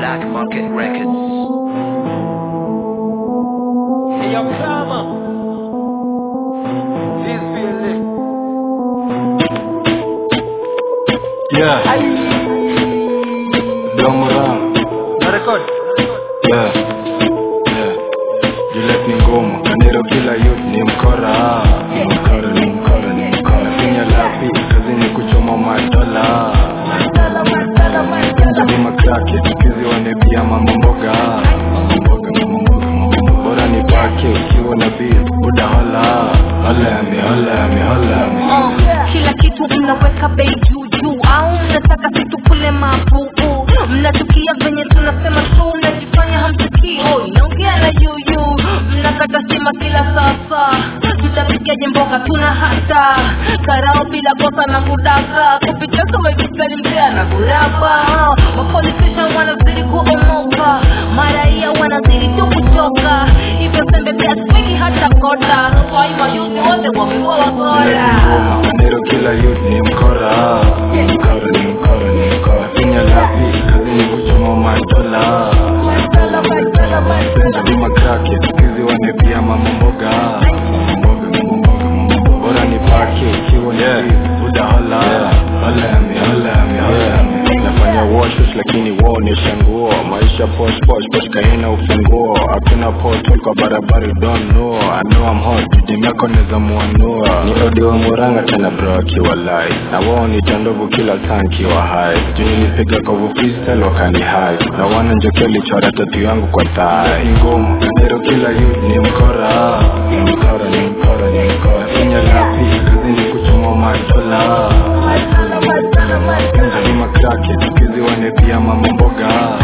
Black Market Records. Hey, yo, Clama. This feeling. Yeah. Domora. Na record. Yeah. Yeah. Juliet ni ngoma. Kanero kila youth ni mkora. Ni mkora. Finya lapi. Kazi ni kuchoma madola. Ni makrake. Tukizi wanebia mambo mboga. Bora ni pake. Ukiwa na beat. Buda hola. Hola yami. Kila kitu mnaweka bei juu au mnataka situ kule mapu. Mnatukia venye tunasema tu, mnajifanya hamsikii. Naongea na yuyu, mnakata sima kila sasa. Tutapigaje mboga tuna hata karao bila kosa na kudaka. Kupitia kama vikali mzea na kuraba. Mapolitisha wanazidi kuomoka, maraia wanazidi tu kuchoka. Hivyo sembe pia swingi hata kota. Kwa hii mayuzi wote wamewa wakora. Kanero kila youth ni mkora. Finya lapi. Kazi ni kuchoma madola. Ni makrake. Tukizi wanebia mambo mboga. Bora ni pake. Ukiwa na beat. Buda hola. Hola yami. Nafanya wash lakini wao ni shanguo. Maisha posh kaina ufunguo. Hakuna post kwa barabara, you don't know. I know I'm hot, jimeko neza muanua. Ni odi wa muranga tena bro akiwa live. Na wao ni tandovu kila tanki wa high. Juni nipiga kovu freestyle wakani high. Na wana njokeli chora tatu yangu kwa thigh. Ngoma, kanero kila youth ni mkora. Finya lapi, kazi ni kuchoma madola. Ni makrake, tukizi wanebia mambo mboga.